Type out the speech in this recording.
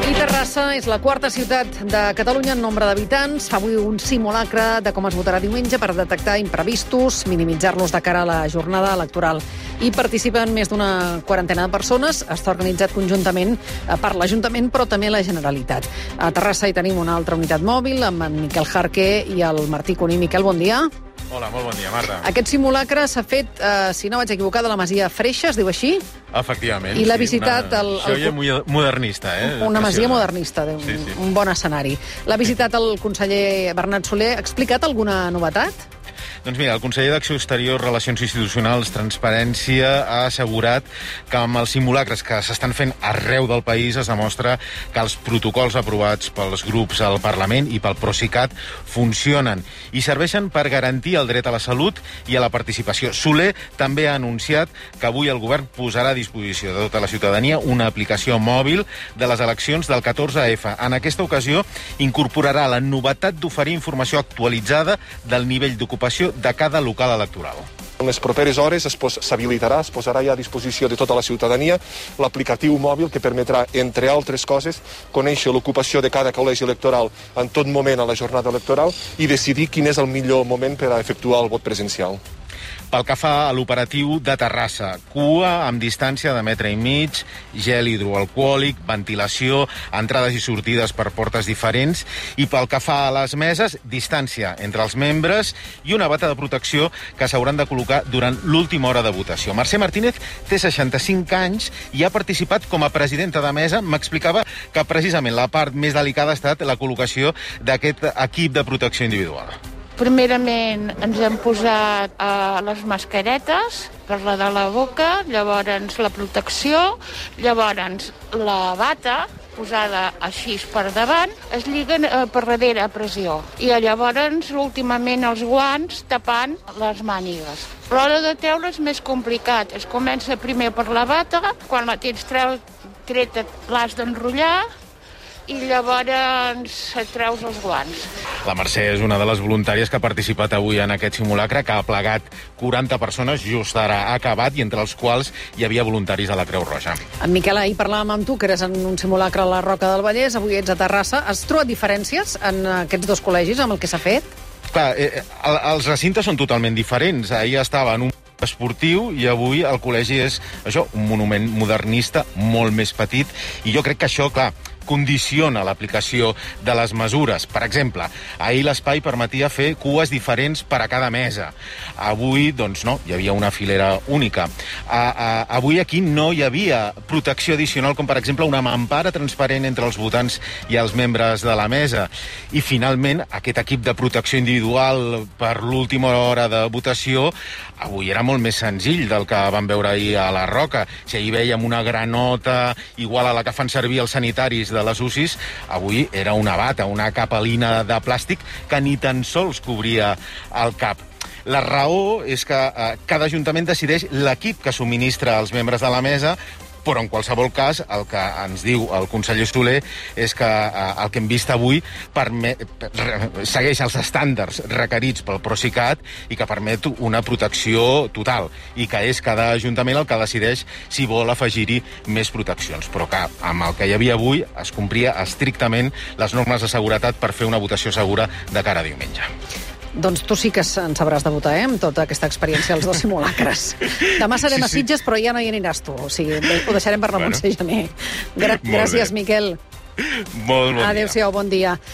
I Terrassa és la quarta ciutat de Catalunya en nombre d'habitants. Fa avui un simulacre de com es votarà diumenge per detectar imprevistos, minimitzar-los de cara a la jornada electoral. Hi participen més d'una quarantena de persones. Està organitzat conjuntament per l'Ajuntament, però també la Generalitat. A Terrassa hi tenim una altra unitat mòbil amb en Miquel Jarqué i el Martí Cuní. Miquel, bon dia. Hola, molt bon dia, Marta. Aquest simulacre s'ha fet, si no vaig equivocar, de la Masia Freixa, es diu així? Efectivament. I l'ha visitat... Això ja modernista, Una masia modernista, un bon escenari. L'ha visitat el conseller Bernat Soler. Ha explicat alguna novetat? Doncs mira, el conseller d'Acció Exterior, Relacions Institucionals, Transparència ha assegurat que amb els simulacres que s'estan fent arreu del país es demostra que els protocols aprovats pels grups al Parlament i pel Procicat funcionen i serveixen per garantir el dret a la salut i a la participació. Soler també ha anunciat que avui el govern posarà a disposició de tota la ciutadania una aplicació mòbil de les eleccions del 14F. En aquesta ocasió incorporarà la novetat d'oferir informació actualitzada del nivell d'ocupació de cada local electoral. En les properes hores s'habilitarà, es posarà ja a disposició de tota la ciutadania l'aplicatiu mòbil que permetrà, entre altres coses, conèixer l'ocupació de cada col·legi electoral en tot moment a la jornada electoral i decidir quin és el millor moment per a efectuar el vot presencial. Pel que fa a l'operatiu de Terrassa, cua amb distància de 1,5 metres, gel hidroalcohòlic, ventilació, entrades i sortides per portes diferents, i pel que fa a les meses, distància entre els membres i una bata de protecció que s'hauran de col·locar durant l'última hora de votació. Mercè Martínez té 65 anys i ha participat com a presidenta de mesa. M'explicava que precisament la part més delicada ha estat la col·locació d'aquest equip de protecció individual. Primerament ens hem posat les mascaretes per la de la boca, llavors la protecció, llavors la bata posada així per davant, es lliguen per darrere a pressió. I llavors, últimament, els guants tapant les mànigues. L'hora de treure és més complicat. Es comença primer per la bata, quan la tens treta l'has d'enrotllar, i llavors et treus els guants. La Mercè és una de les voluntàries que ha participat avui en aquest simulacre, que ha plegat 40 persones, just ara ha acabat, i entre els quals hi havia voluntaris de la Creu Roja. En Miquel, ahir parlàvem amb tu, que eres en un simulacre a la Roca del Vallès, avui ets a Terrassa. Has trobat diferències en aquests dos col·legis amb el que s'ha fet? Clar, els recintes són totalment diferents. Ahir estava en un esportiu i avui el col·legi és això, un monument modernista molt més petit, i jo crec que això, clar, condiciona l'aplicació de les mesures. Per exemple, ahir l'espai permetia fer cues diferents per a cada mesa. Avui, doncs no, hi havia una filera única. Avui aquí no hi havia protecció addicional, com per exemple una mampara transparent entre els votants i els membres de la mesa. I finalment, aquest equip de protecció individual per l'última hora de votació, avui era molt més senzill del que vam veure ahir a la Roca. Si ahir veiem una granota igual a la que fan servir els sanitaris de les UCIs, avui era una bata, una capelina de plàstic que ni tan sols cobria el cap. La raó és que cada ajuntament decideix l'equip que subministra als membres de la mesa, però en qualsevol cas el que ens diu el conseller Soler és que el que hem vist avui segueix els estàndards requerits pel Procicat i que permet una protecció total, i que és cada ajuntament el que decideix si vol afegir-hi més proteccions, però que amb el que hi havia avui es complia estrictament les normes de seguretat per fer una votació segura de cara a diumenge. Doncs tu sí que en sabràs de votar, amb tota aquesta experiència als dos simulacres. Demà serem a Sitges, però ja no hi aniràs tu. O sigui, ho deixarem per la Montse Gené. Gràcies, Miquel. Molt bon dia. Adéu-siau, bon dia.